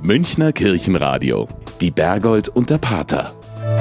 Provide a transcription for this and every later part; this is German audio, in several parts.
Münchner Kirchenradio. Die Bergold und der Pater.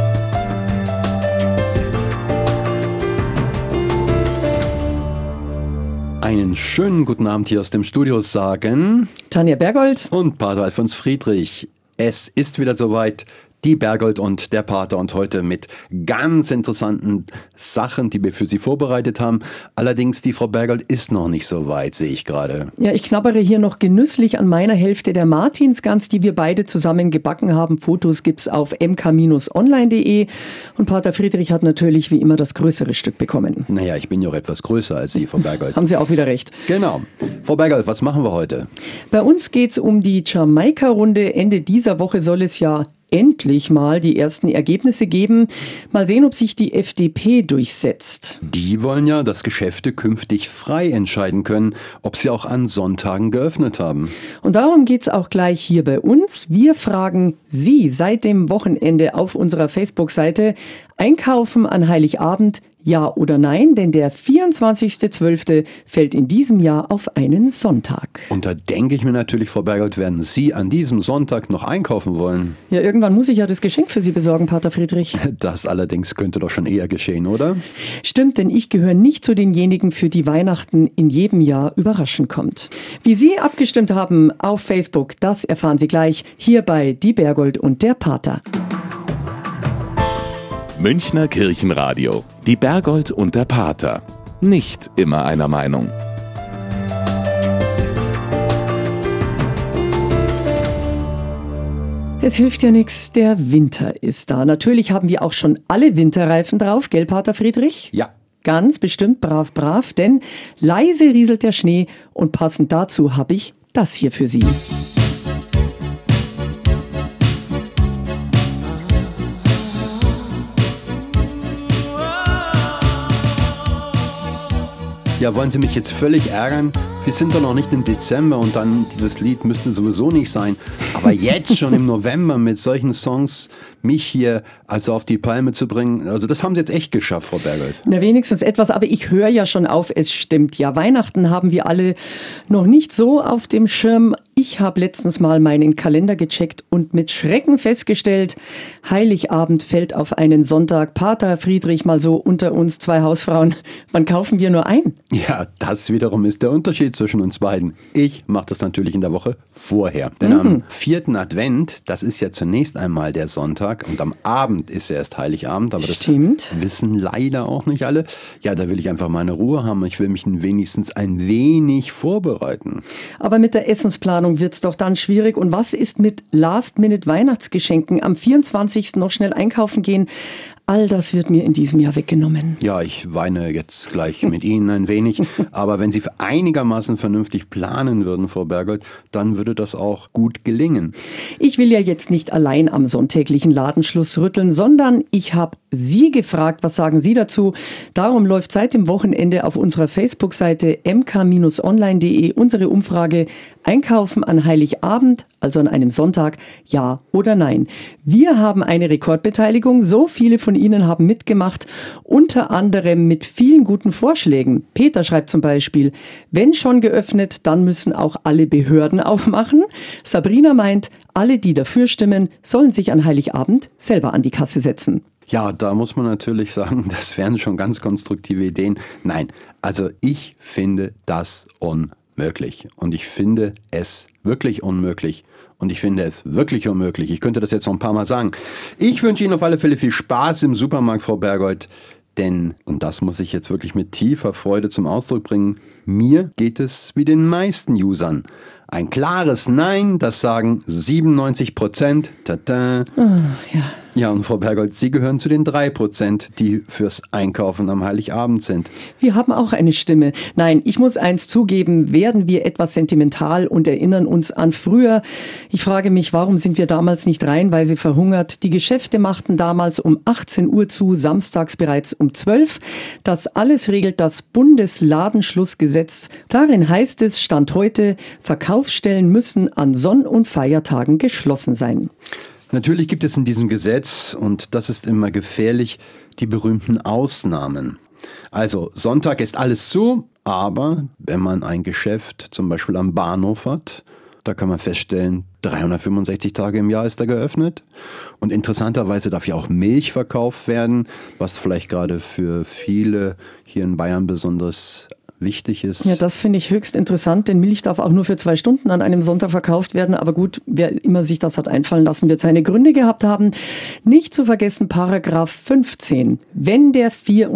Einen schönen guten Abend hier aus dem Studio sagen Tanja Bergold und Pater Alfons Friedrich. Es ist wieder soweit, die Bergold und der Pater, und heute mit ganz interessanten Sachen, die wir für Sie vorbereitet haben. Allerdings, die Frau Bergold ist noch nicht so weit, sehe ich gerade. Ja, ich knabbere hier noch genüsslich an meiner Hälfte der Martinsgans, die wir beide zusammen gebacken haben. Fotos gibt's auf mk-online.de und Pater Friedrich hat natürlich wie immer das größere Stück bekommen. Naja, ich bin ja auch etwas größer als Sie, Frau Bergold. Haben Sie auch wieder recht. Genau. Frau Bergold, was machen wir heute? Bei uns geht's um die Jamaika-Runde. Ende dieser Woche soll es ja endlich mal die ersten Ergebnisse geben. Mal sehen, ob sich die FDP durchsetzt. Die wollen ja, dass Geschäfte künftig frei entscheiden können, ob sie auch an Sonntagen geöffnet haben. Und darum geht's auch gleich hier bei uns. Wir fragen Sie seit dem Wochenende auf unserer Facebook-Seite: Einkaufen an Heiligabend, ja oder nein? Denn der 24.12. fällt in diesem Jahr auf einen Sonntag. Und da denke ich mir natürlich, Frau Bergold, werden Sie an diesem Sonntag noch einkaufen wollen? Ja, irgendwann muss ich ja das Geschenk für Sie besorgen, Pater Friedrich. Das allerdings könnte doch schon eher geschehen, oder? Stimmt, denn ich gehöre nicht zu denjenigen, für die Weihnachten in jedem Jahr überraschend kommt. Wie Sie abgestimmt haben auf Facebook, das erfahren Sie gleich hier bei Die Bergold und der Pater. Münchner Kirchenradio. Die Bergold und der Pater. Nicht immer einer Meinung. Es hilft ja nichts, der Winter ist da. Natürlich haben wir auch schon alle Winterreifen drauf, gell, Pater Friedrich? Ja. Ganz bestimmt brav, brav, denn leise rieselt der Schnee und passend dazu habe ich das hier für Sie. Ja, wollen Sie mich jetzt völlig ärgern? Wir sind doch noch nicht im Dezember und dann dieses Lied müsste sowieso nicht sein. Aber jetzt schon im November mit solchen Songs mich hier also auf die Palme zu bringen, also das haben Sie jetzt echt geschafft, Frau Bergold. Na, wenigstens etwas, aber ich höre ja schon auf, es stimmt ja. Weihnachten haben wir alle noch nicht so auf dem Schirm. Ich habe letztens mal meinen Kalender gecheckt und mit Schrecken festgestellt, Heiligabend fällt auf einen Sonntag. Pater Friedrich, mal so unter uns zwei Hausfrauen, wann kaufen wir nur ein? Ja, das wiederum ist der Unterschied zwischen uns beiden. Ich mache das natürlich in der Woche vorher. Denn am 4. Advent, das ist ja zunächst einmal der Sonntag und am Abend ist erst Heiligabend, aber das wissen leider auch nicht alle. Ja, da will ich einfach meine Ruhe haben. Ich will mich wenigstens ein wenig vorbereiten. Aber mit der Essensplanung wird's doch dann schwierig. Und was ist mit Last-Minute-Weihnachtsgeschenken? Am 24. noch schnell einkaufen gehen? All das wird mir in diesem Jahr weggenommen. Ja, ich weine jetzt gleich mit Ihnen ein wenig. Aber wenn Sie einigermaßen vernünftig planen würden, Frau Bergold, dann würde das auch gut gelingen. Ich will ja jetzt nicht allein am sonntäglichen Ladenschluss rütteln, sondern ich habe Sie gefragt, was sagen Sie dazu? Darum läuft seit dem Wochenende auf unserer Facebook-Seite mk-online.de unsere Umfrage: Einkaufen an Heiligabend, also an einem Sonntag, ja oder nein? Wir haben eine Rekordbeteiligung, so viele von Ihnen haben mitgemacht, unter anderem mit vielen guten Vorschlägen. Peter schreibt zum Beispiel: Wenn schon geöffnet, dann müssen auch alle Behörden aufmachen. Sabrina meint, alle, die dafür stimmen, sollen sich an Heiligabend selber an die Kasse setzen. Ja, da muss man natürlich sagen, das wären schon ganz konstruktive Ideen. Nein, also ich finde das unmöglich. Und ich finde es wirklich unmöglich. Und ich finde es wirklich unmöglich. Ich könnte das jetzt noch ein paar Mal sagen. Ich wünsche Ihnen auf alle Fälle viel Spaß im Supermarkt, Frau Bergold. Denn, und das muss ich jetzt wirklich mit tiefer Freude zum Ausdruck bringen, mir geht es wie den meisten Usern. Ein klares Nein, das sagen 97%. Tada. Oh, ja. Ja, und Frau Bergold, Sie gehören zu den 3%, die fürs Einkaufen am Heiligabend sind. Wir haben auch eine Stimme. Nein, ich muss eins zugeben, werden wir etwas sentimental und erinnern uns an früher. Ich frage mich, warum sind wir damals nicht reihenweise verhungert? Die Geschäfte machten damals um 18 Uhr zu, samstags bereits um 12. Das alles regelt das Bundesladenschlussgesetz. Darin heißt es, Stand heute, Verkaufsstellen müssen an Sonn- und Feiertagen geschlossen sein. Natürlich gibt es in diesem Gesetz, und das ist immer gefährlich, die berühmten Ausnahmen. Also Sonntag ist alles zu, aber wenn man ein Geschäft zum Beispiel am Bahnhof hat Da kann man feststellen, 365 Tage im Jahr ist er geöffnet. Und interessanterweise darf ja auch Milch verkauft werden, was vielleicht gerade für viele hier in Bayern besonders wichtig ist. Ja, das finde ich höchst interessant, denn Milch darf auch nur für 2 Stunden an einem Sonntag verkauft werden. Aber gut, wer immer sich das hat einfallen lassen, wird seine Gründe gehabt haben. Nicht zu vergessen, Paragraph 15. Wenn der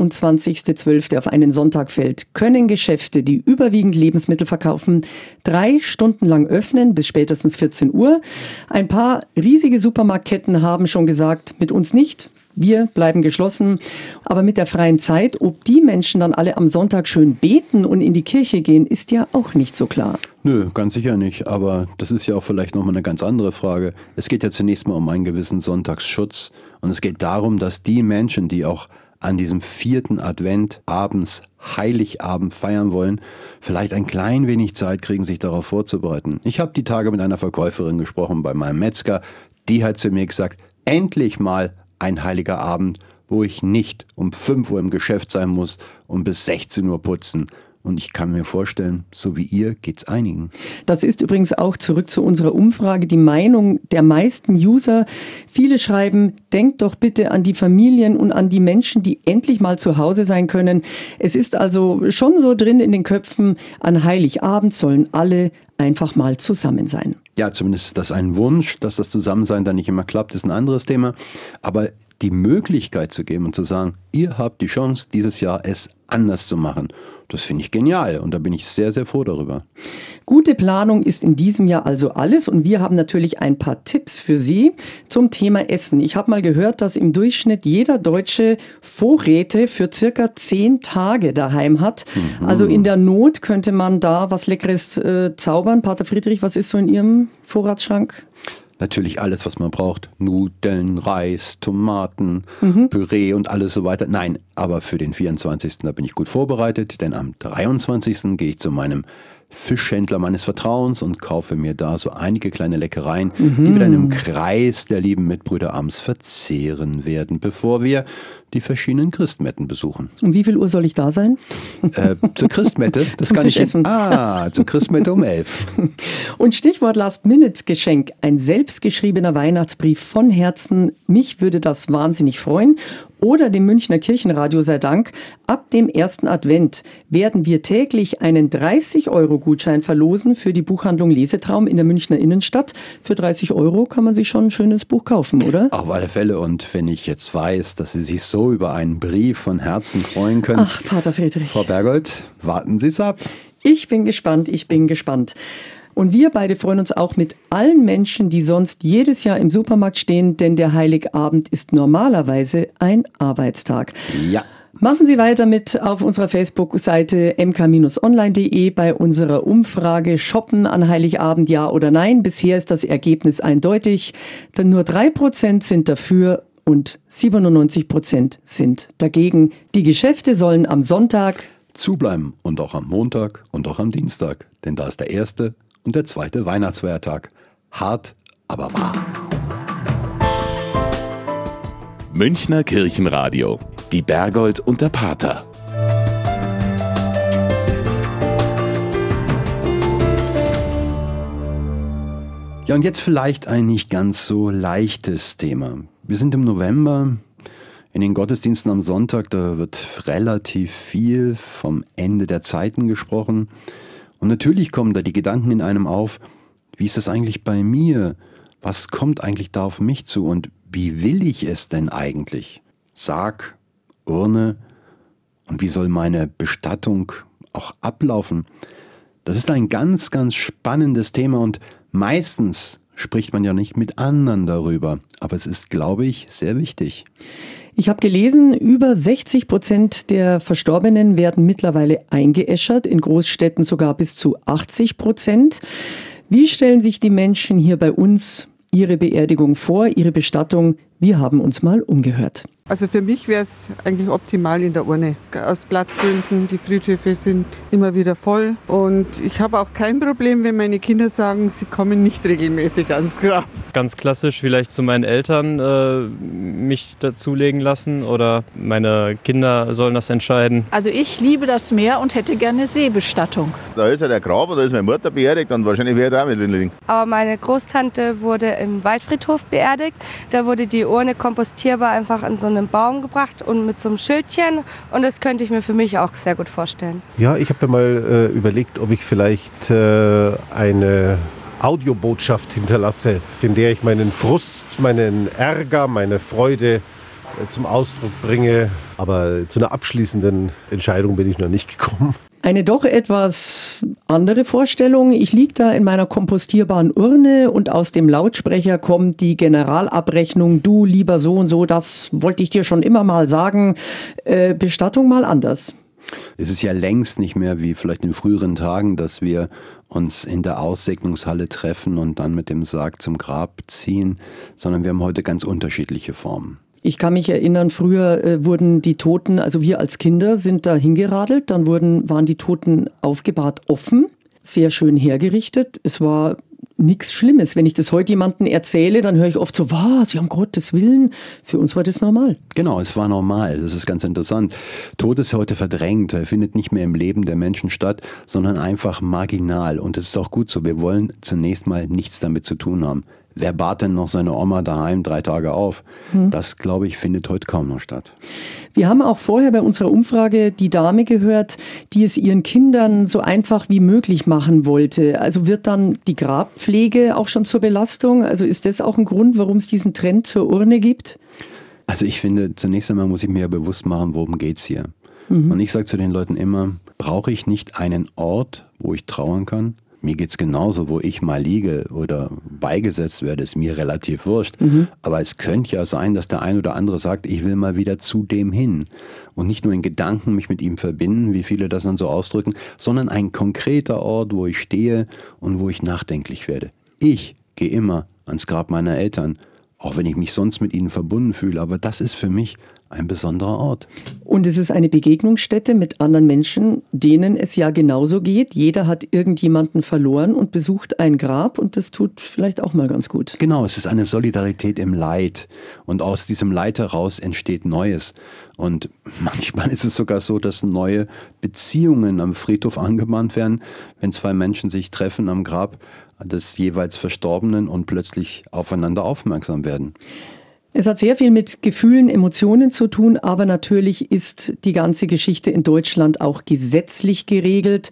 24.12. auf einen Sonntag fällt, können Geschäfte, die überwiegend Lebensmittel verkaufen, 3 Stunden lang öffnen, bis spätestens 14 Uhr. Ein paar riesige Supermarktketten haben schon gesagt, mit uns nicht. Wir bleiben geschlossen, aber mit der freien Zeit, ob die Menschen dann alle am Sonntag schön beten und in die Kirche gehen, ist ja auch nicht so klar. Nö, ganz sicher nicht, aber das ist ja auch vielleicht nochmal eine ganz andere Frage. Es geht ja zunächst mal um einen gewissen Sonntagsschutz und es geht darum, dass die Menschen, die auch an diesem 4. Advent abends Heiligabend feiern wollen, vielleicht ein klein wenig Zeit kriegen, sich darauf vorzubereiten. Ich habe die Tage mit einer Verkäuferin gesprochen bei meinem Metzger, die hat zu mir gesagt, endlich mal ein heiliger Abend, wo ich nicht um 5 Uhr im Geschäft sein muss und bis 16 Uhr putzen. Und ich kann mir vorstellen, so wie ihr geht's einigen. Das ist übrigens auch zurück zu unserer Umfrage die Meinung der meisten User. Viele schreiben, denkt doch bitte an die Familien und an die Menschen, die endlich mal zu Hause sein können. Es ist also schon so drin in den Köpfen, an Heiligabend sollen alle einfach mal zusammen sein. Ja, zumindest ist das ein Wunsch, dass das Zusammensein dann nicht immer klappt, ist ein anderes Thema. Aber die Möglichkeit zu geben und zu sagen, ihr habt die Chance, dieses Jahr es anders zu machen, das finde ich genial und da bin ich sehr, sehr froh darüber. Gute Planung ist in diesem Jahr also alles und wir haben natürlich ein paar Tipps für Sie zum Thema Essen. Ich habe mal gehört, dass im Durchschnitt jeder Deutsche Vorräte für circa 10 Tage daheim hat. Also in der Not könnte man da was Leckeres zaubern. Pater Friedrich, was ist so in Ihrem Vorratsschrank? Natürlich alles, was man braucht. Nudeln, Reis, Tomaten, Püree und alles so weiter. Nein, aber für den 24. da bin ich gut vorbereitet, denn am 23. gehe ich zu meinem Fischhändler meines Vertrauens und kaufe mir da so einige kleine Leckereien, die wir dann im Kreis der lieben Mitbrüder abends verzehren werden, bevor wir die verschiedenen Christmetten besuchen. Um wie viel Uhr soll ich da sein? Zur Christmette? Das Zum kann ich Fischessen. zur Christmette um 11. Und Stichwort Last-Minute-Geschenk, ein selbstgeschriebener Weihnachtsbrief von Herzen. Mich würde das wahnsinnig freuen. Oder dem Münchner Kirchenradio sei Dank. Ab dem 1. Advent werden wir täglich einen 30-Euro-Gutschein verlosen für die Buchhandlung Lesetraum in der Münchner Innenstadt. Für 30 Euro kann man sich schon ein schönes Buch kaufen, oder? Auf alle Fälle. Und wenn ich jetzt weiß, dass Sie sich so über einen Brief von Herzen freuen können. Ach, Pater Friedrich. Frau Bergold, warten Sie es ab. Ich bin gespannt, ich bin gespannt. Und wir beide freuen uns auch mit allen Menschen, die sonst jedes Jahr im Supermarkt stehen, denn der Heiligabend ist normalerweise ein Arbeitstag. Ja. Machen Sie weiter mit auf unserer Facebook-Seite mk-online.de bei unserer Umfrage Shoppen an Heiligabend, ja oder nein. Bisher ist das Ergebnis eindeutig, denn nur 3% sind dafür und 97% sind dagegen. Die Geschäfte sollen am Sonntag zubleiben und auch am Montag und auch am Dienstag, denn da ist der 1. und der 2. Weihnachtsfeiertag. Hart, aber wahr. Münchner Kirchenradio. Die Bergold und der Pater. Ja, und jetzt vielleicht ein nicht ganz so leichtes Thema. Wir sind im November. In den Gottesdiensten am Sonntag, da wird relativ viel vom Ende der Zeiten gesprochen. Und natürlich kommen da die Gedanken in einem auf, wie ist das eigentlich bei mir? Was kommt eigentlich da auf mich zu und wie will ich es denn eigentlich? Sarg, Urne und wie soll meine Bestattung auch ablaufen? Das ist ein ganz, ganz spannendes Thema und meistens spricht man ja nicht mit anderen darüber. Aber es ist, glaube ich, sehr wichtig. Ich habe gelesen, über 60% der Verstorbenen werden mittlerweile eingeäschert, in Großstädten sogar bis zu 80%. Wie stellen sich die Menschen hier bei uns ihre Beerdigung vor, ihre Bestattung? Wir haben uns mal umgehört. Also für mich wäre es eigentlich optimal in der Urne. Aus Platzgründen, die Friedhöfe sind immer wieder voll. Und ich habe auch kein Problem, wenn meine Kinder sagen, sie kommen nicht regelmäßig ans Grab. Ganz klassisch vielleicht zu meinen Eltern mich dazulegen lassen oder meine Kinder sollen das entscheiden. Also ich liebe das Meer und hätte gerne Seebestattung. Da ist ja der Grab und da ist meine Mutter beerdigt und wahrscheinlich werde ich auch mit drin liegen. Aber meine Großtante wurde im Waldfriedhof beerdigt. Da wurde die Urne kompostierbar einfach an so einen Baum gebracht und mit so einem Schildchen. Und das könnte ich mir für mich auch sehr gut vorstellen. Ja, ich habe mir mal überlegt, ob ich vielleicht eine Audiobotschaft hinterlasse, in der ich meinen Frust, meinen Ärger, meine Freude zum Ausdruck bringe. Aber zu einer abschließenden Entscheidung bin ich noch nicht gekommen. Eine doch etwas andere Vorstellung. Ich liege da in meiner kompostierbaren Urne und aus dem Lautsprecher kommt die Generalabrechnung. Du, lieber so und so, das wollte ich dir schon immer mal sagen. Bestattung mal anders. Es ist ja längst nicht mehr wie vielleicht in früheren Tagen, dass wir uns in der Aussegnungshalle treffen und dann mit dem Sarg zum Grab ziehen, sondern wir haben heute ganz unterschiedliche Formen. Ich kann mich erinnern, früher wurden die Toten, also wir als Kinder sind da hingeradelt, dann waren die Toten aufgebahrt offen, sehr schön hergerichtet. Es war nichts Schlimmes. Wenn ich das heute jemandem erzähle, dann höre ich oft so, was, ja, um Gottes Willen. Für uns war das normal. Genau, es war normal. Das ist ganz interessant. Tod ist heute verdrängt. Er findet nicht mehr im Leben der Menschen statt, sondern einfach marginal. Und das ist auch gut so. Wir wollen zunächst mal nichts damit zu tun haben. Wer bahrt denn noch seine Oma daheim 3 Tage auf? Das, glaube ich, findet heute kaum noch statt. Wir haben auch vorher bei unserer Umfrage die Dame gehört, die es ihren Kindern so einfach wie möglich machen wollte. Also wird dann die Grabpflege auch schon zur Belastung? Also ist das auch ein Grund, warum es diesen Trend zur Urne gibt? Also ich finde, zunächst einmal muss ich mir ja bewusst machen, worum geht's hier. Und ich sage zu den Leuten immer, brauche ich nicht einen Ort, wo ich trauern kann? Mir geht's genauso, wo ich mal liege oder beigesetzt werde, ist mir relativ wurscht. Aber es könnte ja sein, dass der ein oder andere sagt, ich will mal wieder zu dem hin. Und nicht nur in Gedanken mich mit ihm verbinden, wie viele das dann so ausdrücken, sondern ein konkreter Ort, wo ich stehe und wo ich nachdenklich werde. Ich gehe immer ans Grab meiner Eltern, auch wenn ich mich sonst mit ihnen verbunden fühle. Aber das ist für mich ein besonderer Ort. Und es ist eine Begegnungsstätte mit anderen Menschen, denen es ja genauso geht. Jeder hat irgendjemanden verloren und besucht ein Grab und das tut vielleicht auch mal ganz gut. Genau, es ist eine Solidarität im Leid und aus diesem Leid heraus entsteht Neues. Und manchmal ist es sogar so, dass neue Beziehungen am Friedhof angebahnt werden, wenn 2 Menschen sich treffen am Grab des jeweils Verstorbenen und plötzlich aufeinander aufmerksam werden. Es hat sehr viel mit Gefühlen, Emotionen zu tun, aber natürlich ist die ganze Geschichte in Deutschland auch gesetzlich geregelt.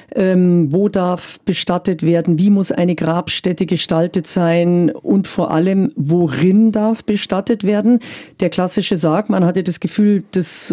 Wo darf bestattet werden? Wie muss eine Grabstätte gestaltet sein? Und vor allem, worin darf bestattet werden? Der klassische Sarg, man hatte das Gefühl, das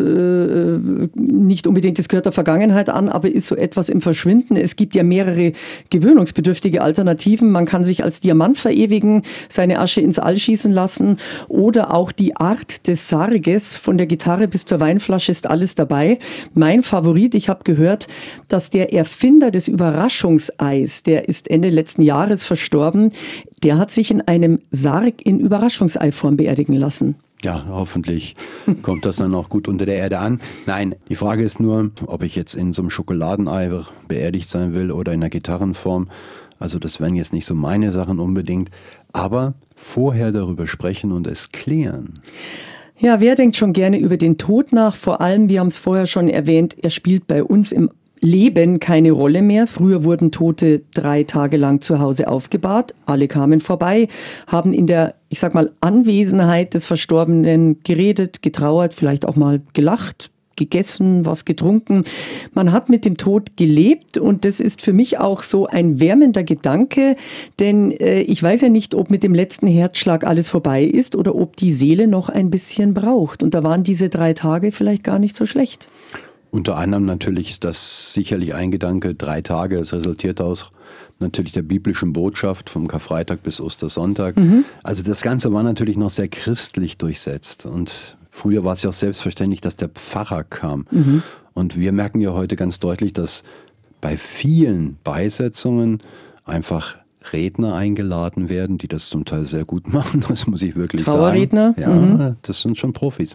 nicht unbedingt, das gehört der Vergangenheit an, aber ist so etwas im Verschwinden. Es gibt ja mehrere gewöhnungsbedürftige Alternativen. Man kann sich als Diamant verewigen, seine Asche ins All schießen lassen. Oder auch die Art des Sarges, von der Gitarre bis zur Weinflasche ist alles dabei. Mein Favorit, ich habe gehört, dass der Erfinder des Überraschungseis, der ist Ende letzten Jahres verstorben, der hat sich in einem Sarg in Überraschungseiform beerdigen lassen. Ja, hoffentlich kommt das dann auch gut unter der Erde an. Nein, die Frage ist nur, ob ich jetzt in so einem Schokoladenei beerdigt sein will oder in einer Gitarrenform. Also das wären jetzt nicht so meine Sachen unbedingt, aber vorher darüber sprechen und es klären. Ja, wer denkt schon gerne über den Tod nach? Vor allem, wir haben es vorher schon erwähnt, er spielt bei uns im Leben keine Rolle mehr. Früher wurden Tote 3 Tage lang zu Hause aufgebahrt. Alle kamen vorbei, haben in der, ich sag mal, Anwesenheit des Verstorbenen geredet, getrauert, vielleicht auch mal gelacht, gegessen, was getrunken. Man hat mit dem Tod gelebt und das ist für mich auch so ein wärmender Gedanke, denn ich weiß ja nicht, ob mit dem letzten Herzschlag alles vorbei ist oder ob die Seele noch ein bisschen braucht. Und da waren diese 3 Tage vielleicht gar nicht so schlecht. Unter anderem natürlich ist das sicherlich ein Gedanke, 3 Tage, es resultiert aus natürlich der biblischen Botschaft vom Karfreitag bis Ostersonntag. Also das Ganze war natürlich noch sehr christlich durchsetzt und früher war es ja auch selbstverständlich, dass der Pfarrer kam. Und wir merken ja heute ganz deutlich, dass bei vielen Beisetzungen einfach Redner eingeladen werden, die das zum Teil sehr gut machen, das muss ich wirklich Trauerredner? sagen. Ja, das sind schon Profis.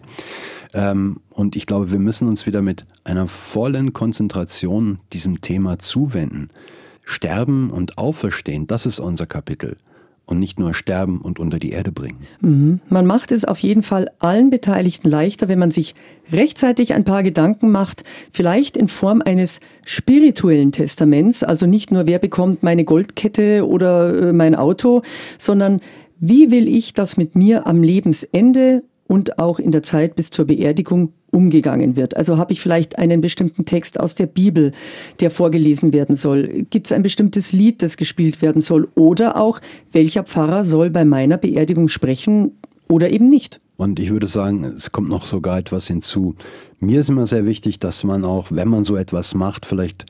Und ich glaube, wir müssen uns wieder mit einer vollen Konzentration diesem Thema zuwenden. Sterben und Auferstehen, das ist unser Kapitel. Und nicht nur sterben und unter die Erde bringen. Man macht es auf jeden Fall allen Beteiligten leichter, wenn man sich rechtzeitig ein paar Gedanken macht, vielleicht in Form eines spirituellen Testaments, also nicht nur, wer bekommt meine Goldkette oder mein Auto, sondern wie will ich, dass mit mir am Lebensende und auch in der Zeit bis zur Beerdigung umgegangen wird. Also habe ich vielleicht einen bestimmten Text aus der Bibel, der vorgelesen werden soll? Gibt es ein bestimmtes Lied, das gespielt werden soll? Oder auch, welcher Pfarrer soll bei meiner Beerdigung sprechen oder eben nicht? Und ich würde sagen, es kommt noch sogar etwas hinzu. Mir ist immer sehr wichtig, dass man auch, wenn man so etwas macht, vielleicht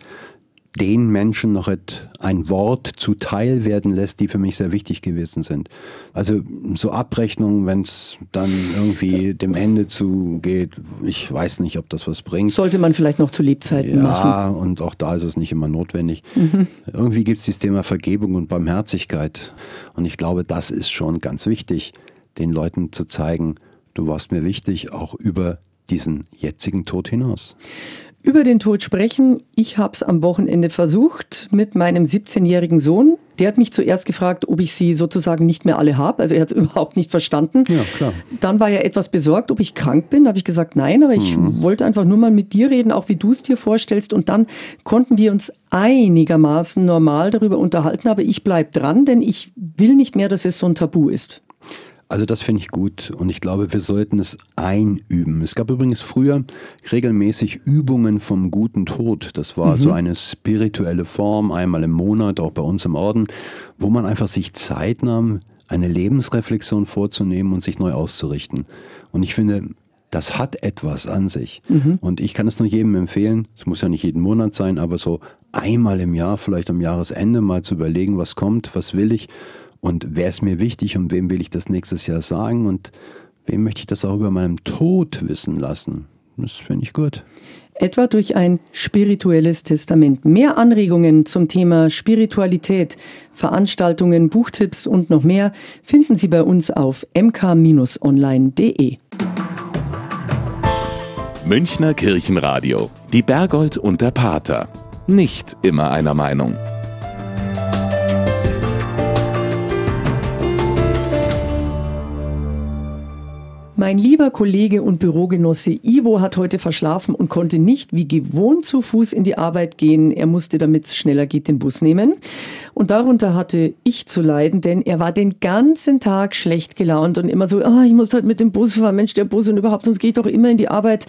den Menschen noch ein Wort zuteil werden lässt, die für mich sehr wichtig gewesen sind. Also so Abrechnungen, wenn es dann irgendwie dem Ende zugeht, ich weiß nicht, ob das was bringt. Sollte man vielleicht noch zu Lebzeiten machen. Ja, und auch da ist es nicht immer notwendig. Irgendwie gibt es dieses Thema Vergebung und Barmherzigkeit. Und ich glaube, das ist schon ganz wichtig, den Leuten zu zeigen, du warst mir wichtig, auch über diesen jetzigen Tod hinaus. Über den Tod sprechen. Ich habe es am Wochenende versucht mit meinem 17-jährigen Sohn. Der hat mich zuerst gefragt, ob ich sie sozusagen nicht mehr alle habe. Also er hat es überhaupt nicht verstanden. Ja, klar. Dann war er etwas besorgt, ob ich krank bin. Da habe ich gesagt, nein, aber ich wollte einfach nur mal mit dir reden, auch wie du es dir vorstellst. Und dann konnten wir uns einigermaßen normal darüber unterhalten. Aber ich bleibe dran, denn ich will nicht mehr, dass es so ein Tabu ist. Also das finde ich gut und ich glaube, wir sollten es einüben. Es gab übrigens früher regelmäßig Übungen vom guten Tod. Das war so eine spirituelle Form, einmal im Monat, auch bei uns im Orden, wo man einfach sich Zeit nahm, eine Lebensreflexion vorzunehmen und sich neu auszurichten. Und ich finde, das hat etwas an sich. Und ich kann es nur jedem empfehlen, es muss ja nicht jeden Monat sein, aber so einmal im Jahr, vielleicht am Jahresende mal zu überlegen, was kommt, was will ich. Und wer ist mir wichtig und wem will ich das nächstes Jahr sagen und wem möchte ich das auch über meinem Tod wissen lassen? Das finde ich gut. Etwa durch ein spirituelles Testament. Mehr Anregungen zum Thema Spiritualität, Veranstaltungen, Buchtipps und noch mehr finden Sie bei uns auf mk-online.de. Münchner Kirchenradio. Die Berggold und der Pater. Nicht immer einer Meinung. Mein lieber Kollege und Bürogenosse Ivo hat heute verschlafen und konnte nicht wie gewohnt zu Fuß in die Arbeit gehen. Er musste, damit es schneller geht, den Bus nehmen. Und darunter hatte ich zu leiden, denn er war den ganzen Tag schlecht gelaunt und immer so, ich muss heute mit dem Bus fahren, Mensch, der Bus und überhaupt, sonst gehe ich doch immer in die Arbeit.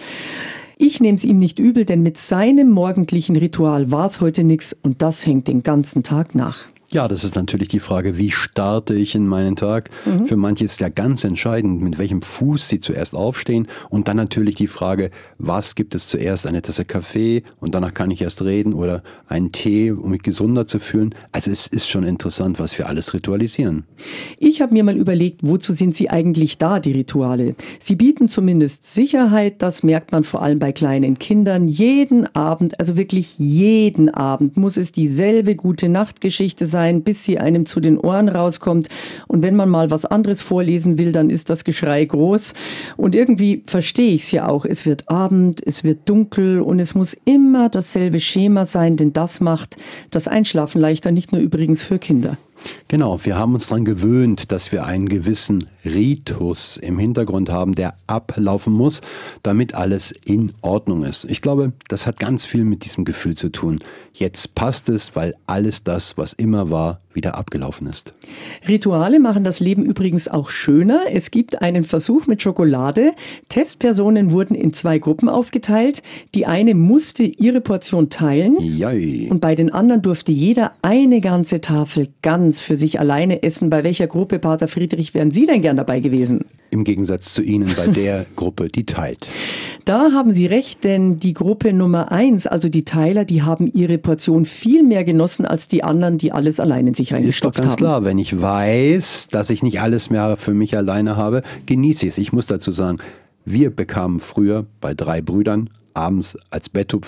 Ich nehme es ihm nicht übel, denn mit seinem morgendlichen Ritual war es heute nichts und das hängt den ganzen Tag nach. Ja, das ist natürlich die Frage, wie starte ich in meinen Tag? Für manche ist ja ganz entscheidend, mit welchem Fuß sie zuerst aufstehen. Und dann natürlich die Frage, was gibt es zuerst? Eine Tasse Kaffee und danach kann ich erst reden oder einen Tee, um mich gesunder zu fühlen. Also es ist schon interessant, was wir alles ritualisieren. Ich habe mir mal überlegt, wozu sind sie eigentlich da, die Rituale? Sie bieten zumindest Sicherheit, das merkt man vor allem bei kleinen Kindern. Jeden Abend, also wirklich jeden Abend, muss es dieselbe Gute-Nacht-Geschichte sein, bis sie einem zu den Ohren rauskommt. Und wenn man mal was anderes vorlesen will, dann ist das Geschrei groß. Und irgendwie verstehe ich es ja auch. Es wird Abend, es wird dunkel und es muss immer dasselbe Schema sein, denn das macht das Einschlafen leichter, nicht nur übrigens für Kinder. Genau, wir haben uns daran gewöhnt, dass wir einen gewissen Ritus im Hintergrund haben, der ablaufen muss, damit alles in Ordnung ist. Ich glaube, das hat ganz viel mit diesem Gefühl zu tun. Jetzt passt es, weil alles das, was immer war, wieder abgelaufen ist. Rituale machen das Leben übrigens auch schöner. Es gibt einen Versuch mit Schokolade. Testpersonen wurden in 2 Gruppen aufgeteilt. Die eine musste ihre Portion teilen. Jai. Und bei den anderen durfte jeder eine ganze Tafel ganz für sich alleine essen. Bei welcher Gruppe, Pater Friedrich, wären Sie denn gern dabei gewesen? Im Gegensatz zu Ihnen bei der Gruppe, die teilt. Da haben Sie recht, denn die Gruppe Nummer 1, also die Teiler, die haben ihre Portion viel mehr genossen als die anderen, die alles allein in sich reingestopft haben. Ist doch ganz klar, wenn ich weiß, dass ich nicht alles mehr für mich alleine habe, genieße ich es. Ich muss dazu sagen, wir bekamen früher bei 3 Brüdern abends als Betthupferl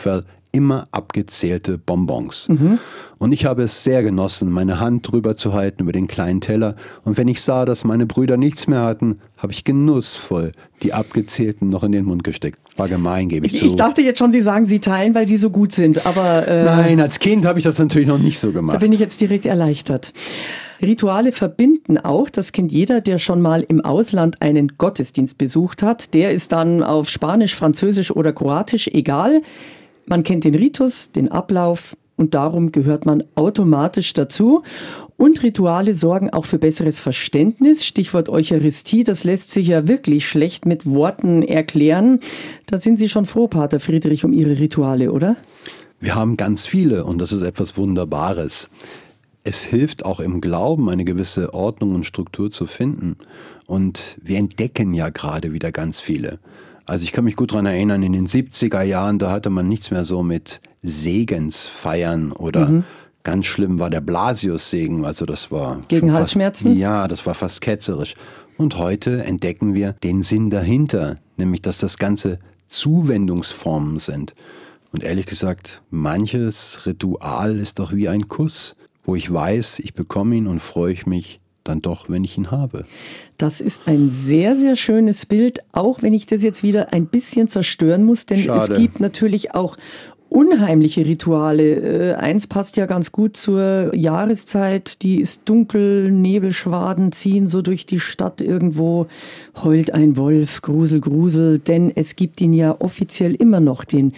immer abgezählte Bonbons. Und ich habe es sehr genossen, meine Hand drüber zu halten über den kleinen Teller. Und wenn ich sah, dass meine Brüder nichts mehr hatten, habe ich genussvoll die abgezählten noch in den Mund gesteckt. War gemein, gebe ich zu. Ich dachte jetzt schon, Sie sagen, Sie teilen, weil Sie so gut sind. Aber nein, als Kind habe ich das natürlich noch nicht so gemacht. Da bin ich jetzt direkt erleichtert. Rituale verbinden auch, das kennt jeder, der schon mal im Ausland einen Gottesdienst besucht hat. Der ist dann auf Spanisch, Französisch oder Kroatisch, egal. Man kennt den Ritus, den Ablauf und darum gehört man automatisch dazu. Und Rituale sorgen auch für besseres Verständnis. Stichwort Eucharistie, das lässt sich ja wirklich schlecht mit Worten erklären. Da sind Sie schon froh, Pater Friedrich, um Ihre Rituale, oder? Wir haben ganz viele und das ist etwas Wunderbares. Es hilft auch im Glauben, eine gewisse Ordnung und Struktur zu finden. Und wir entdecken ja gerade wieder ganz viele. Also ich kann mich gut daran erinnern, in den 70er Jahren, da hatte man nichts mehr so mit Segensfeiern oder ganz schlimm war der Blasiussegen. Also das war gegen Halsschmerzen? Ja, das war fast ketzerisch. Und heute entdecken wir den Sinn dahinter, nämlich dass das Ganze Zuwendungsformen sind. Und ehrlich gesagt, manches Ritual ist doch wie ein Kuss, wo ich weiß, ich bekomme ihn und freue ich mich dann doch, wenn ich ihn habe. Das ist ein sehr, sehr schönes Bild, auch wenn ich das jetzt wieder ein bisschen zerstören muss, denn Schade. Es gibt natürlich auch unheimliche Rituale. Eins passt ja ganz gut zur Jahreszeit, die ist dunkel, Nebelschwaden ziehen so durch die Stadt irgendwo, heult ein Wolf, Grusel, Grusel, denn es gibt ihn ja offiziell immer noch, den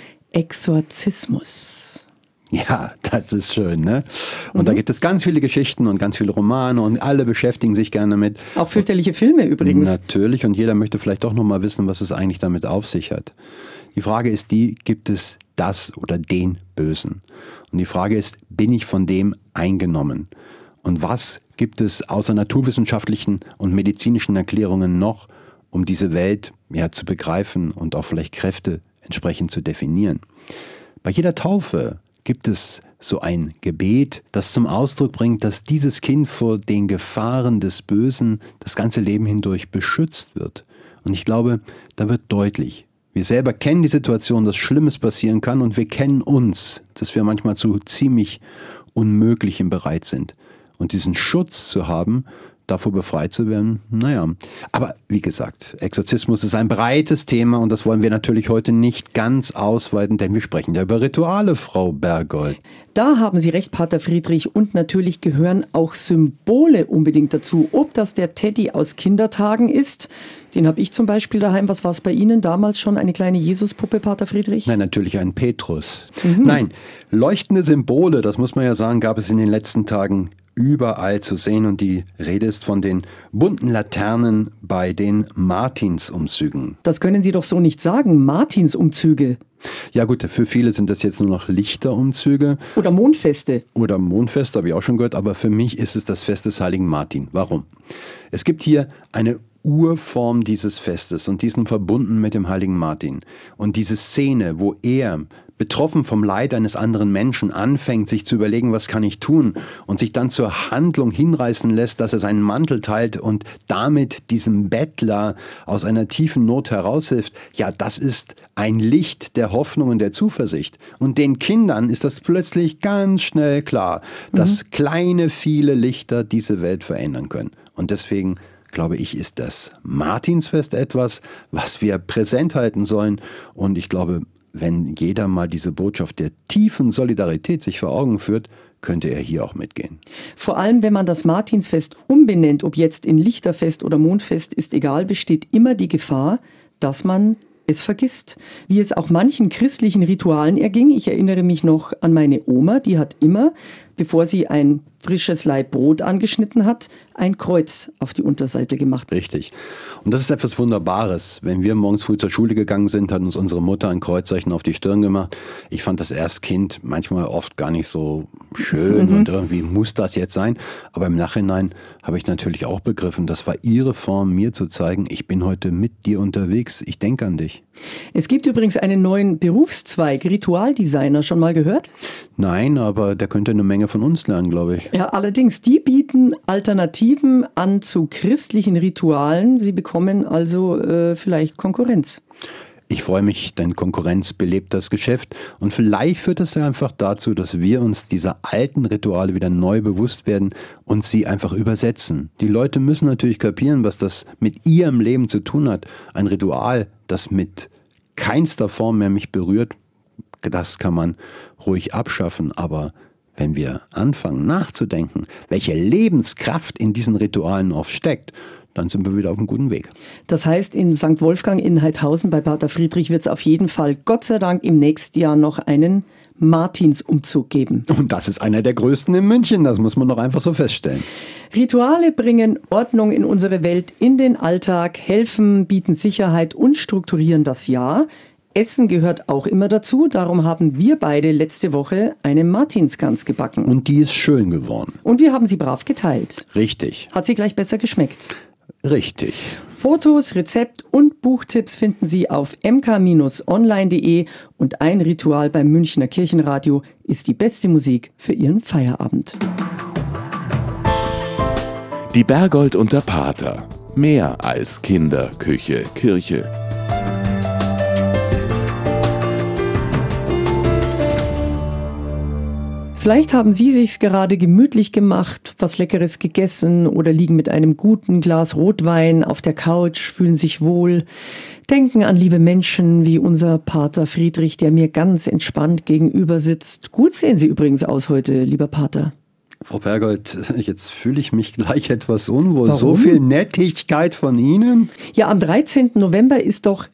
Exorzismus. Ja, das ist schön, ne? Und da gibt es ganz viele Geschichten und ganz viele Romane und alle beschäftigen sich gerne mit. Auch fürchterliche Filme übrigens. Natürlich, und jeder möchte vielleicht auch noch mal wissen, was es eigentlich damit auf sich hat. Die Frage ist die, gibt es das oder den Bösen? Und die Frage ist, bin ich von dem eingenommen? Und was gibt es außer naturwissenschaftlichen und medizinischen Erklärungen noch, um diese Welt ja zu begreifen und auch vielleicht Kräfte entsprechend zu definieren? Bei jeder Taufe gibt es so ein Gebet, das zum Ausdruck bringt, dass dieses Kind vor den Gefahren des Bösen das ganze Leben hindurch beschützt wird. Und ich glaube, da wird deutlich, wir selber kennen die Situation, dass Schlimmes passieren kann und wir kennen uns, dass wir manchmal zu ziemlich Unmöglichem bereit sind. Und diesen Schutz zu haben, davor befreit zu werden, naja. Aber wie gesagt, Exorzismus ist ein breites Thema und das wollen wir natürlich heute nicht ganz ausweiten, denn wir sprechen ja über Rituale, Frau Bergold. Da haben Sie recht, Pater Friedrich, und natürlich gehören auch Symbole unbedingt dazu. Ob das der Teddy aus Kindertagen ist, den habe ich zum Beispiel daheim. Was war es bei Ihnen damals schon, eine kleine Jesuspuppe, Pater Friedrich? Nein, natürlich ein Petrus. Nein, leuchtende Symbole, das muss man ja sagen, gab es in den letzten Tagen überall zu sehen und die Rede ist von den bunten Laternen bei den Martinsumzügen. Das können Sie doch so nicht sagen, Martinsumzüge. Ja gut, für viele sind das jetzt nur noch Lichterumzüge. Oder Mondfeste. Oder Mondfeste, habe ich auch schon gehört, aber für mich ist es das Fest des heiligen Martin. Warum? Es gibt hier eine Urform dieses Festes und diesen verbunden mit dem heiligen Martin. Und diese Szene, wo er betroffen vom Leid eines anderen Menschen anfängt, sich zu überlegen, was kann ich tun, und sich dann zur Handlung hinreißen lässt, dass er seinen Mantel teilt und damit diesem Bettler aus einer tiefen Not heraushilft, ja, das ist ein Licht der Hoffnung und der Zuversicht. Und den Kindern ist das plötzlich ganz schnell klar, dass kleine, viele Lichter diese Welt verändern können. Und deswegen glaube ich, ist das Martinsfest etwas, was wir präsent halten sollen. Und ich glaube, wenn jeder mal diese Botschaft der tiefen Solidarität sich vor Augen führt, könnte er hier auch mitgehen. Vor allem, wenn man das Martinsfest umbenennt, ob jetzt in Lichterfest oder Mondfest, ist egal, besteht immer die Gefahr, dass man es vergisst. Wie es auch manchen christlichen Ritualen erging. Ich erinnere mich noch an meine Oma, die hat immer, bevor sie ein frisches Laib Brot angeschnitten hat, ein Kreuz auf die Unterseite gemacht. Richtig. Und das ist etwas Wunderbares. Wenn wir morgens früh zur Schule gegangen sind, hat uns unsere Mutter ein Kreuzzeichen auf die Stirn gemacht. Ich fand das erst Kind manchmal oft gar nicht so schön und irgendwie muss das jetzt sein. Aber im Nachhinein habe ich natürlich auch begriffen, das war ihre Form, mir zu zeigen, ich bin heute mit dir unterwegs, ich denke an dich. Es gibt übrigens einen neuen Berufszweig, Ritualdesigner, schon mal gehört? Nein, aber der könnte eine Menge von uns lernen, glaube ich. Ja, allerdings, die bieten Alternativen an zu christlichen Ritualen. Sie bekommen also vielleicht Konkurrenz. Ich freue mich, denn Konkurrenz belebt das Geschäft. Und vielleicht führt es ja einfach dazu, dass wir uns dieser alten Rituale wieder neu bewusst werden und sie einfach übersetzen. Die Leute müssen natürlich kapieren, was das mit ihrem Leben zu tun hat. Ein Ritual, das mit keinster Form mehr mich berührt, das kann man ruhig abschaffen. Aber wenn wir anfangen nachzudenken, welche Lebenskraft in diesen Ritualen oft steckt, dann sind wir wieder auf einem guten Weg. Das heißt, in St. Wolfgang in Heidhausen bei Pater Friedrich wird es auf jeden Fall, Gott sei Dank, im nächsten Jahr noch einen Martinsumzug geben. Und das ist einer der größten in München, das muss man doch einfach so feststellen. Rituale bringen Ordnung in unsere Welt, in den Alltag, helfen, bieten Sicherheit und strukturieren das Jahr. Essen gehört auch immer dazu, darum haben wir beide letzte Woche eine Martinsgans gebacken. Und die ist schön geworden. Und wir haben sie brav geteilt. Richtig. Hat sie gleich besser geschmeckt? Richtig. Fotos, Rezept und Buchtipps finden Sie auf mk-online.de und ein Ritual beim Münchner Kirchenradio ist die beste Musik für Ihren Feierabend. Die Berggold und der Pater. Mehr als Kinder, Küche, Kirche. Vielleicht haben Sie sich's gerade gemütlich gemacht, was Leckeres gegessen oder liegen mit einem guten Glas Rotwein auf der Couch, fühlen sich wohl, denken an liebe Menschen wie unser Pater Friedrich, der mir ganz entspannt gegenüber sitzt. Gut sehen Sie übrigens aus heute, lieber Pater. Frau Berggold, jetzt fühle ich mich gleich etwas unwohl. Warum? So viel Nettigkeit von Ihnen. Ja, am 13. November ist doch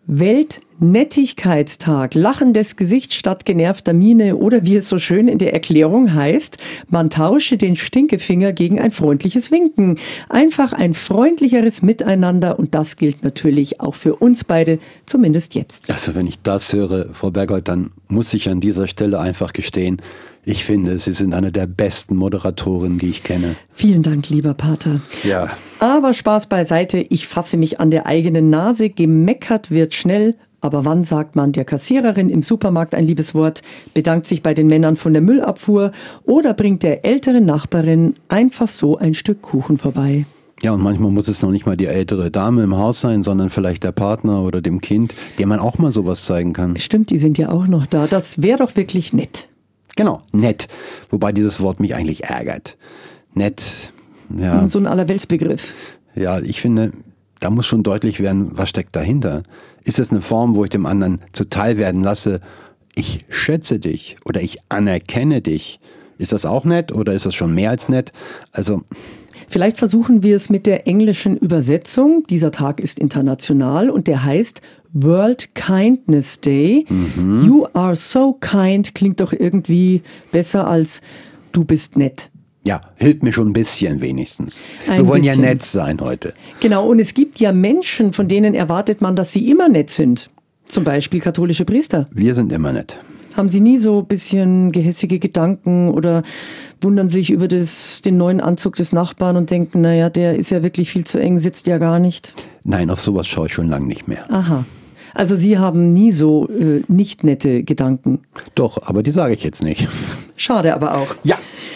Weltnettigkeitstag. Lachendes Gesicht statt genervter Miene oder wie es so schön in der Erklärung heißt, man tausche den Stinkefinger gegen ein freundliches Winken. Einfach ein freundlicheres Miteinander und das gilt natürlich auch für uns beide, zumindest jetzt. Also wenn ich das höre, Frau Berggold, dann muss ich an dieser Stelle einfach gestehen, ich finde, Sie sind eine der besten Moderatorinnen, die ich kenne. Vielen Dank, lieber Pater. Ja. Aber Spaß beiseite, ich fasse mich an der eigenen Nase. Gemeckert wird schnell. Aber wann sagt man der Kassiererin im Supermarkt ein liebes Wort, bedankt sich bei den Männern von der Müllabfuhr oder bringt der älteren Nachbarin einfach so ein Stück Kuchen vorbei? Ja, und manchmal muss es noch nicht mal die ältere Dame im Haus sein, sondern vielleicht der Partner oder dem Kind, dem man auch mal sowas zeigen kann. Stimmt, die sind ja auch noch da. Das wäre doch wirklich nett. Genau, nett. Wobei dieses Wort mich eigentlich ärgert. Nett, ja. So ein Allerweltsbegriff. Ja, ich finde, da muss schon deutlich werden, was steckt dahinter. Ist es eine Form, wo ich dem anderen zuteil werden lasse, ich schätze dich oder ich anerkenne dich? Ist das auch nett oder ist das schon mehr als nett? Also vielleicht versuchen wir es mit der englischen Übersetzung. Dieser Tag ist international und der heißt World Kindness Day. You are so kind klingt doch irgendwie besser als du bist nett. Ja, hilft mir schon ein bisschen wenigstens. Ein Wir wollen bisschen. ja nett sein heute. Genau, und es gibt ja Menschen, von denen erwartet man, dass sie immer nett sind. Zum Beispiel katholische Priester. Wir sind immer nett. Haben Sie nie so ein bisschen gehässige Gedanken oder wundern sich über den neuen Anzug des Nachbarn und denken, naja, der ist ja wirklich viel zu eng, sitzt ja gar nicht? Nein, auf sowas schaue ich schon lange nicht mehr. Aha. Also Sie haben nie so nicht nette Gedanken. Doch, aber die sage ich jetzt nicht. Schade aber auch. Ja.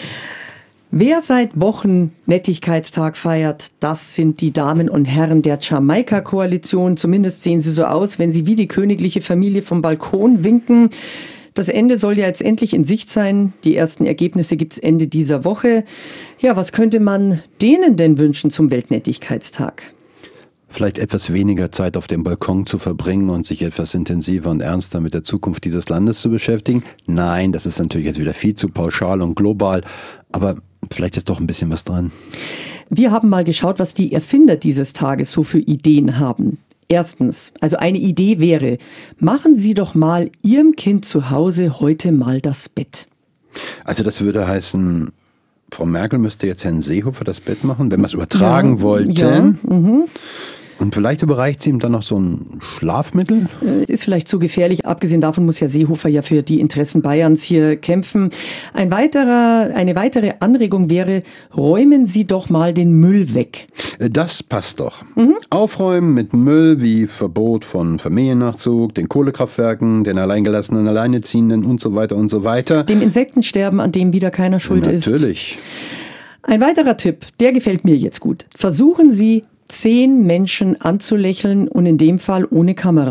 Wer seit Wochen Nettigkeitstag feiert, das sind die Damen und Herren der Jamaika-Koalition. Zumindest sehen sie so aus, wenn sie wie die königliche Familie vom Balkon winken. Das Ende soll ja jetzt endlich in Sicht sein. Die ersten Ergebnisse gibt's Ende dieser Woche. Ja, was könnte man denen denn wünschen zum Weltnettigkeitstag? Vielleicht etwas weniger Zeit auf dem Balkon zu verbringen und sich etwas intensiver und ernster mit der Zukunft dieses Landes zu beschäftigen. Nein, das ist natürlich jetzt wieder viel zu pauschal und global, aber vielleicht ist doch ein bisschen was dran. Wir haben mal geschaut, was die Erfinder dieses Tages so für Ideen haben. Erstens, also eine Idee wäre, machen Sie doch mal Ihrem Kind zu Hause heute mal das Bett. Also das würde heißen, Frau Merkel müsste jetzt Herrn Seehofer das Bett machen, wenn wir es übertragen wollten. Ja, Und vielleicht überreicht sie ihm dann noch so ein Schlafmittel? Ist vielleicht zu gefährlich. Abgesehen davon muss ja Seehofer ja für die Interessen Bayerns hier kämpfen. Eine weitere Anregung wäre, räumen Sie doch mal den Müll weg. Das passt doch. Aufräumen mit Müll wie Verbot von Familiennachzug, den Kohlekraftwerken, den Alleingelassenen, Alleinerziehenden und so weiter und so weiter. Dem Insektensterben, an dem wieder keiner schuld ist. Natürlich. Ein weiterer Tipp, der gefällt mir jetzt gut. Versuchen Sie, 10 Menschen anzulächeln und in dem Fall ohne Kamera.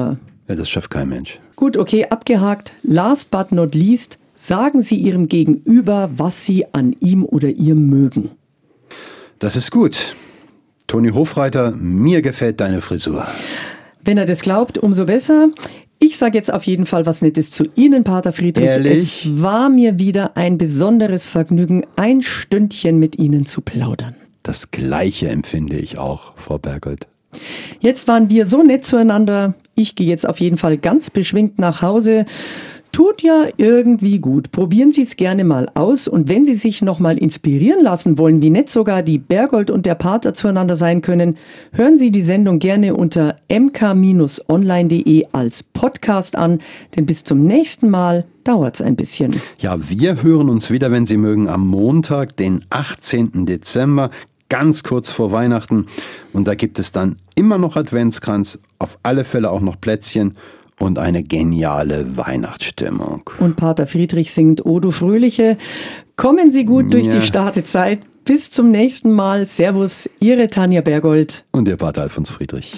Ja, das schafft kein Mensch. Gut, okay, abgehakt. Last but not least, sagen Sie Ihrem Gegenüber, was Sie an ihm oder ihr mögen. Das ist gut. Toni Hofreiter, mir gefällt deine Frisur. Wenn er das glaubt, umso besser. Ich sage jetzt auf jeden Fall was Nettes zu Ihnen, Pater Friedrich. Ehrlich? Es war mir wieder ein besonderes Vergnügen, ein Stündchen mit Ihnen zu plaudern. Das Gleiche empfinde ich auch, Frau Bergold. Jetzt waren wir so nett zueinander. Ich gehe jetzt auf jeden Fall ganz beschwingt nach Hause. Tut ja irgendwie gut. Probieren Sie es gerne mal aus. Und wenn Sie sich noch mal inspirieren lassen wollen, wie nett sogar die Bergold und der Pater zueinander sein können, hören Sie die Sendung gerne unter mk-online.de als Podcast an. Denn bis zum nächsten Mal dauert es ein bisschen. Ja, wir hören uns wieder, wenn Sie mögen, am Montag, den 18. Dezember, ganz kurz vor Weihnachten. Und da gibt es dann immer noch Adventskranz, auf alle Fälle auch noch Plätzchen und eine geniale Weihnachtsstimmung. Und Pater Friedrich singt O du Fröhliche. Kommen Sie gut durch die Startezeit. Bis zum nächsten Mal. Servus, Ihre Tanja Bergold. Und Ihr Pater Alfons Friedrich.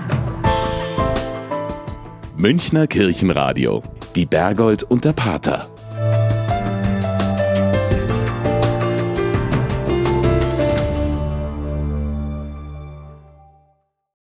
Münchner Kirchenradio. Die Bergold und der Pater.